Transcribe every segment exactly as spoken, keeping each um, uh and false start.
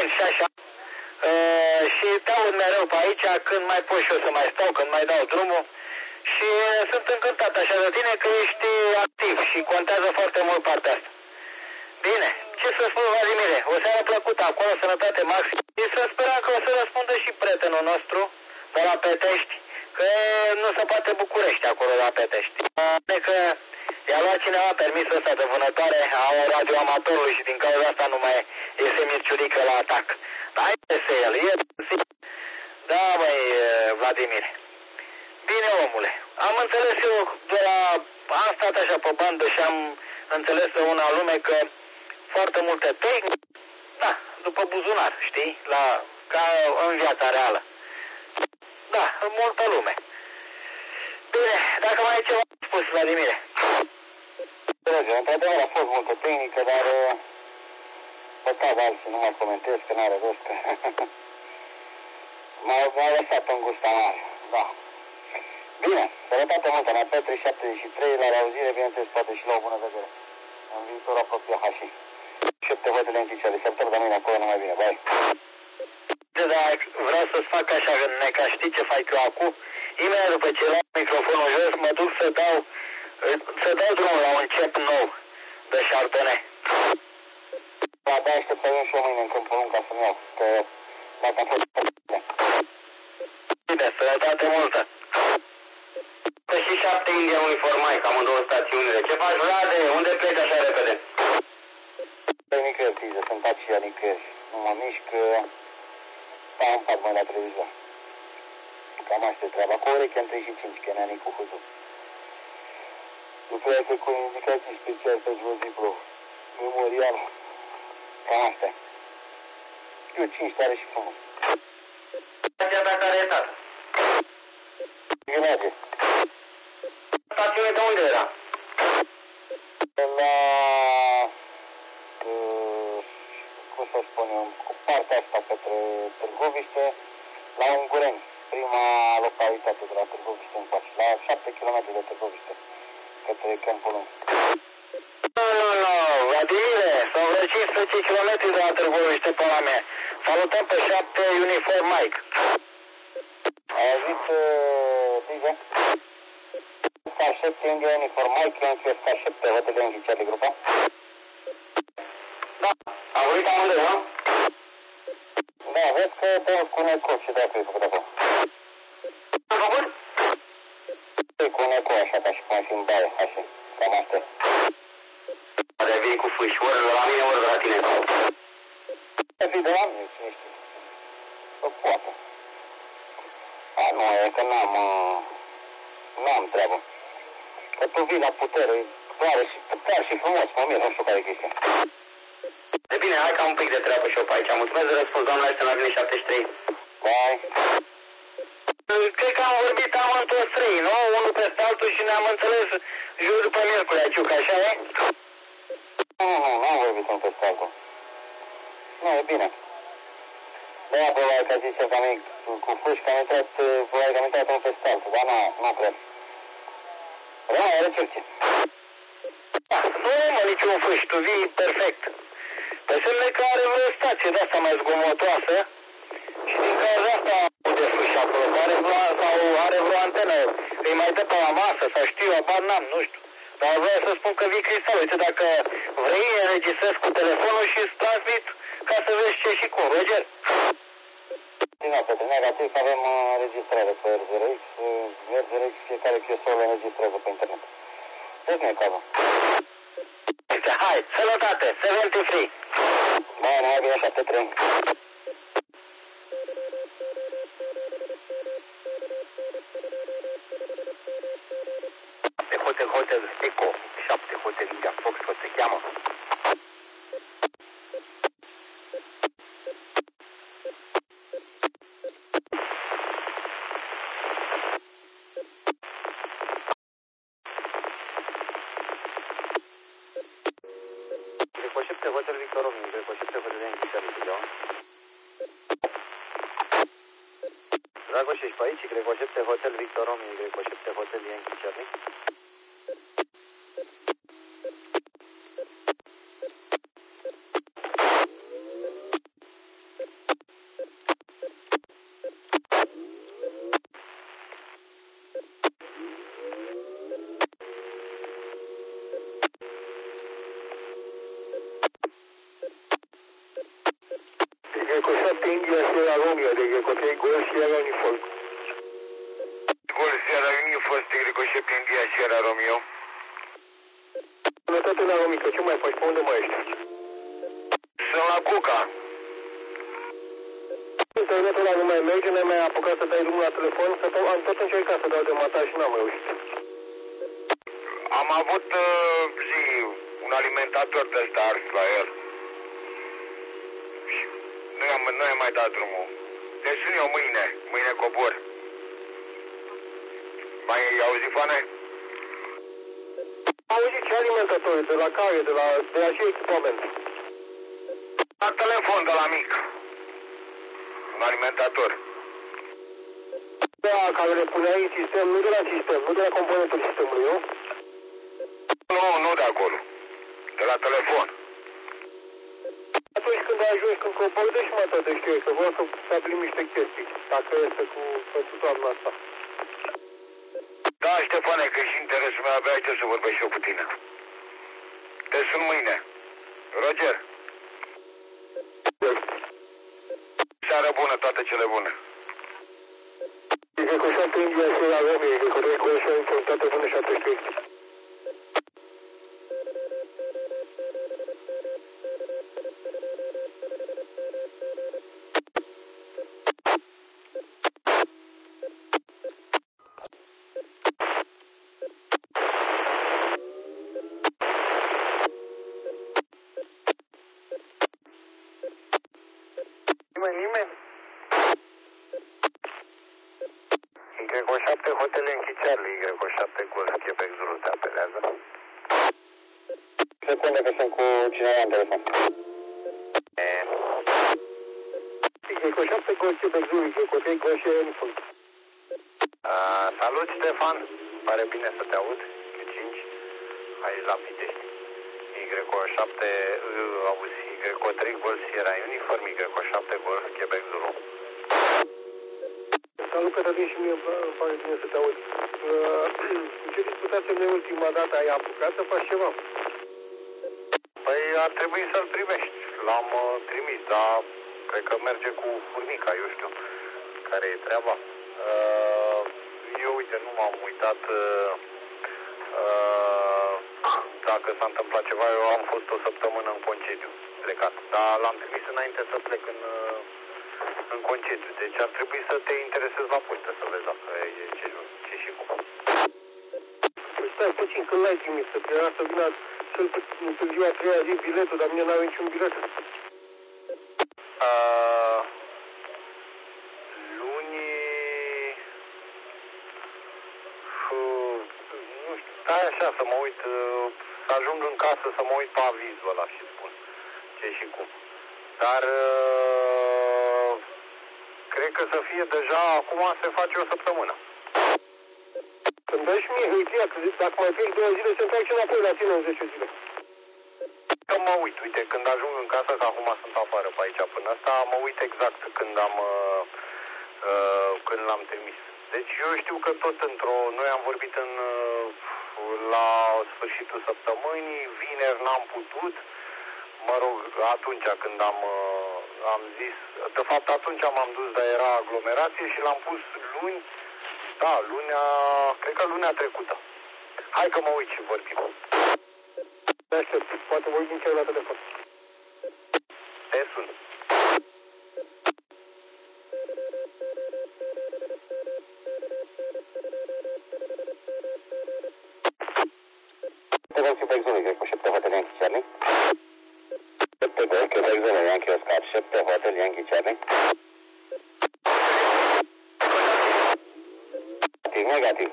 client și așa. Uh, și te aud mereu pe aici, când mai pot și eu să mai stau, când mai dau drumul. Și uh, sunt încântat așa de tine că ești activ și contează foarte mult partea asta. Bine, ce să spun, Vladimire, o seară plăcută acolo, sănătate maximă. Și să sperăm că o să răspundă și prietenul nostru de la Petești, că nu se poate București acolo la Petești. Că i-a luat cineva permisul ăsta de vânătoare a un radioamatorului și din cauza asta nu mai iese Mirciulică la atac. Dar iese el, e da, băi, Vladimir. Bine, omule, am înțeles eu de la... am stat așa pe bandă și am înțeles de una lume că foarte multe tehnici, da, după buzunar, știi, la, ca în viața reală. Da, multă lume. Bine, dacă mai ai ceva spus, Vladimire. Dragă, într-adevăr a fost multă tehnică, dar păcat alții, nu mai comentez, că n-are rost, că m-a lăsat în gust amar, da. Bine, sănătate multă, la Petri șaptezeci și trei, la reauzire, bineînțeles, poate și la o bună vedere. În viitor apropiat, hași. Șapte hotele închicele, săptămâna de mâine acolo, numai bine, bai. Da, vreau să-ți fac așa, că știi ce fac eu acum? Imediat după ce iau microfonul jos, mă duc să dau, să dau drumul la un cep nou de Chardonnay. Da, da, aștept să vin și eu mâine în Câmpul Lung ca să-mi iau, că dacă am fost bine. Bine, sănătate multă. Că și șapte India uniformai, cam în două stațiunile. Ce faci, Vlade? Unde pleci așa repede? Păi nicăieri, Tiză, sunt aceia nicăieri. Nu mă mișc, stau în pat mai la televizor. Cam asta e treaba. Cu ureche în treizeci și cinci, că n-a nici cu huzul. După aia cu indicații special pe Jozipro. Memorial. Cam asta e. Știu, cinci tare și frumos. Stația ta care e tată? Ghiulage. Stațiune de unde era? La... Uh, cum să spun eu, cu partea asta către Târgoviște, la Ungureni, prima localitate de la Târgoviște încoace, la șapte kilometri de Târgoviște, către Câmpul Lung. Nu, nu, nu, Vladimire, sunt vreo cincisprezece kilometri de la Târgoviște pe la mea. Salutăm pe șapte uniform Mike. Ai auzit, Tiză? Star șapte India uniform Mike, eu înțeles Star șapte hotele înghicea de grupa? Da, am vorbit amândoi, nu? Da, vezi că te cu un eco și de-aia ai făcut acolo. Am făcut? E cu un eco așa, ca și cum ai fi în baie, așa, cam asta e. De vii cu fâși, ori de la mine, ori de la tine. Să fii de la mine, cine știe. Să poată. A, nu, e că n-am, n-am treabă. Că tu vii la putere, doare și putere și frumos, mă mir, nu știu care e chestia. E bine, hai că am un pic de treabă și eu pe aici. Mulțumesc de răspuns, doamna, este la mine șaptezeci și trei. Bye. Cred că am vorbit amând toți trei, nu? Unul peste altul și ne-am înțeles jur după miercuri, Aciuc, așa e? Nu, nu, nu, n-am vorbit unul peste altul. Nu, e bine. De-aia probabil că a zis că am cu fâși, că am intrat, probabil că am intrat unul peste altul, dar nu, nu cred. Rămâne, are recepție. Da, nu mă niciun fâși, tu vii perfect. Pe semne că are vreo stație de-asta mai zgomotoasă și din cauza asta de fâși acolo, are vreo, sau are vreo antenă, îi mai dă pe la masă sau știu, abar n-am, nu știu. Dar vreau să spun că vii Cristal, uite, dacă vrei, înregistrez cu telefonul și îți transmit ca să vezi ce și cum, Roger. Nu, pe negativ că avem înregistrare pe R zero X, R zero X fiecare chiosol înregistrează pe internet. Deci nu e cazul. Hai, sănătate, șaptezeci și trei. Bă, mai bine șapte trei. șapte Hotel Hotel Eco, șapte Hotel India Fox, se cheamă. șapte Hotel Victor Romeo, șapte Hotel India, Dragoș, ești pe aici, Greco șapte Hotel Victor Romeo, Greco șapte Hotel Yankee Charlie. Eco șapte India Sierra Romeo, de Eco trei Gol Sierra Uniform. Gol Sierra Uniform, de Eco șapte India Sierra Romeo. Sănătate la Romică, ce mai faci? Pe unde mai ești? Sunt la Cuca. Internetul ăla nu mai merge, n-ai mai apucat să dai drumul la telefon, că am tot încercat să dau de mataj și n-am reușit. Am avut uh, zi, un alimentator de ăsta ars la el. Și nu i-am, nu i-am mai dat drumul. Deci sunt eu mâine, mâine cobor. Mai ai auzit, Fane? Am auzit ce alimentator, de la care, de la, de la ce echipament? La telefon de la mic. Un alimentator. Da, care le puneai în sistem, nu de la sistem, nu de la componentul sistemului, nu? Nu, nu de acolo. De la telefon. Atunci când ajungi, când cobori, deci mă tot știu, că vreau să stabilim niște chestii, dacă este cu, pentru toamna asta. Da, Ștefane, că și interesul meu abia ce să vorbesc și eu cu tine. Te sun mâine. Roger. Seară bună, toate cele bune. Eco șapte India Sierra Romeo, Eco trei Gol Sierra Uniform, toate bune și atunci trei. Nimeni, nimeni? Y șapte Hotel Yankee Charlie, Y șapte Golf Quebec Zulu te apelează. Secundă că sunt cu cineva în telefon. E... Eco șapte Gol Quebec Zulu, Eco trei Gol Sierra Uniform. Uh, salut, Ștefan. Pare bine să te aud. Q cinci. Aici la Pitești. Y șapte, uh, auzi, Y trei Golf Sierra Uniform, Y șapte Golf Quebec Zulu. Salut, Cătălin, și mie îmi pare bine să te aud. Uh, ce discutați noi ultima dată? Ai apucat să faci ceva? Păi ar trebui să-l primești. L-am uh, trimis, dar cred că merge cu furnica, eu știu care e treaba. Uh, eu, uite, nu m-am uitat uh, uh, dacă s-a întâmplat ceva. Eu am fost o săptămână în concediu, plecat. Dar l-am trimis înainte să plec în, uh, în concediu. Deci ar trebui să te interesezi la poștă, să vezi dacă e ce, ce și cum. Păi stai puțin, când l-ai trimis? Să trebuia să vină cel puțin târziu a treia zi biletul, dar mine n-are niciun bilet. Uh, luni... Uh, nu știu, stai așa să mă uit, uh, să ajung în casă să mă uit pe avizul ăla și spun ce și cum. Dar uh, cred că să fie deja, acum se face o săptămână. Când dai și mie hârtia, că dacă mai plec două zile, se întoarce înapoi la tine în zece zile. Că mă uit, uite, când ajung în casă, că acum sunt afară pe aici până asta, mă uit exact când am, uh, uh, când l-am trimis. Deci eu știu că tot într-o, noi am vorbit în, uh, la sfârșitul săptămânii, vineri n-am putut, mă rog, atunci când am, uh, am zis, de fapt atunci m-am dus, dar era aglomerație și l-am pus luni, da, lunea, cred că lunea trecută. Hai că mă uit și vorbim. Te aștept, poate vorbim chiar la telefon. Te sun. Quebec Quebec Zulu, Eco șapte Hotel Yankee Charlie. șapte Gol Quebec Zulu, Yankee Oscar, șapte Hotel Yankee Charlie. Negativ, negativ.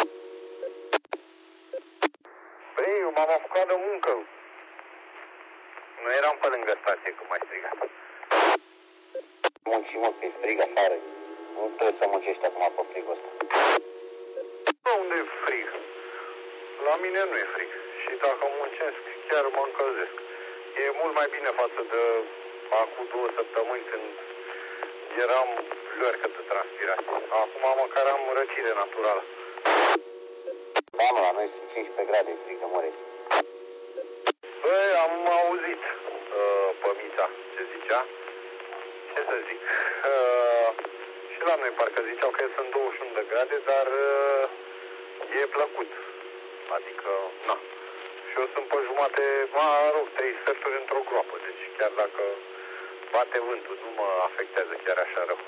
Băi, eu m-am apucat de muncă. Nu eram pe lângă stație când m-ai strigat. Munci mult, pe frig afară. Nu trebuie să muncești acum pe frigul ăsta. Bă, unde e frig? La mine nu e frig. Și dacă muncesc, chiar mă încălzesc. E mult mai bine față de acum două săptămâni când eram flori cât de transpirație. Acum măcar am răcire naturală. Da, mă, la noi sunt cincisprezece grade, frig de mărești. Băi, am auzit uh, pe Mița ce zicea ce să zic, uh, și la noi parcă ziceau că sunt douăzeci și unu de grade, dar uh, e plăcut. Adică, na. Și eu sunt pe jumate, mă rog, trei sferturi într-o groapă, deci chiar dacă bate vântul, nu mă afectează chiar așa rău.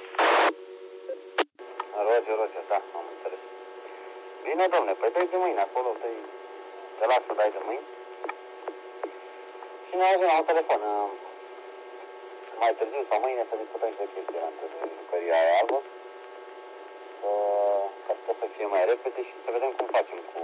Roger, Roger, da, am înțeles. Bine, domne, păi dai de mâine acolo, dai, te las să dai de mâini. Și ne auzim la un telefon mai târziu sau mâine să discutăm și de chestia între jucăria aia albă. Ca să să fie mai repede și să vedem cum facem cu,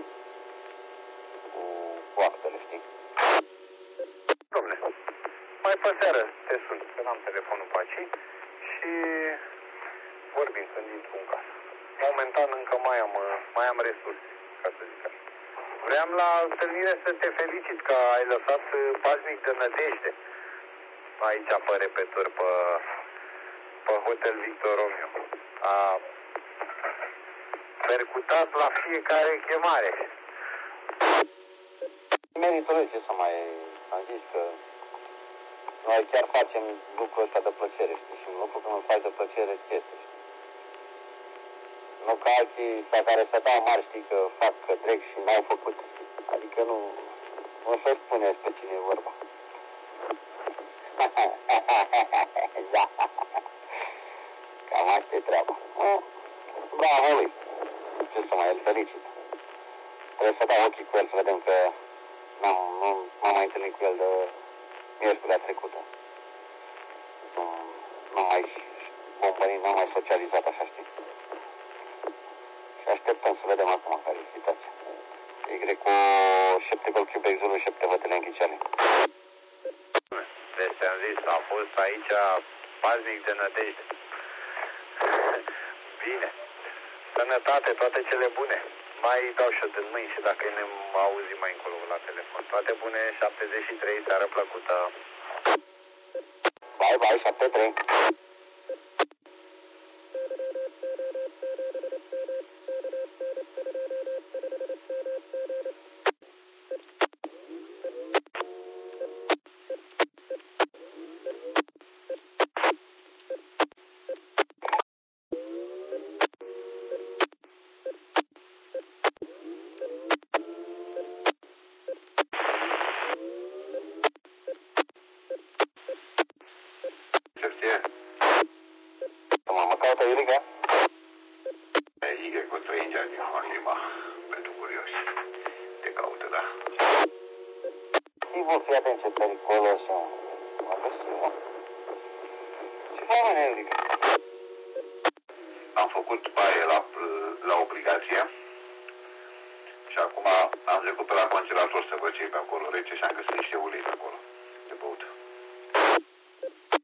cu, cu actele, știi? Dom'le, mai pe seară te sun, că n-am telefonul pe aici și vorbim când intru în casă. Momentan încă mai am, mai am resurse, ca să zic așa. Vreau la întâlnire să te felicit că ai lăsat Paznic de Nădejde aici pe repeturi, pe, pe Hotel Victor Romeo. A percutat la fiecare chemare. Meritul ce să mai am zis că noi chiar facem lucrul ăsta de plăcere, știi? Și un lucru când îl faci de plăcere îți este, știi? Nu ca alții ăsta care se dau mari, știi, că fac că trec și n-au făcut. Adică nu, nu se spune pe cine e vorba. Da. Cam asta e treaba. Bravo lui. Ce să mai îl felicit. Trebuie să dau ochii cu el să vedem că n-am, nu m-am mai întâlnit cu el de miercurea trecută. Nu, nu mai bombănit, n-am mai socializat așa, știi? Și așteptăm să vedem acum care e situația. Y cu șapte gol Quebec Zulu, șapte vătele închiciale. Deci am zis, a fost aici Paznic de Nădejde. Bine. Sănătate, toate cele bune. Mai dau și-o din mâini și dacă ne auzim mai încolo la telefon. Toate bune, șaptezeci și trei, seară plăcută. Bye, bye, șaptezeci și trei. Iulica? Y cu trei ingeri din Hornima, pentru curioși. Te caută, da. Sigur, fii atent ce periculos. Mă găsim, mă. Ce faci, mă, Iulica? Am făcut baie la, la obligație și acum am trecut pe la congelator să văd ce e pe acolo rece și am găsit niște ulei pe acolo.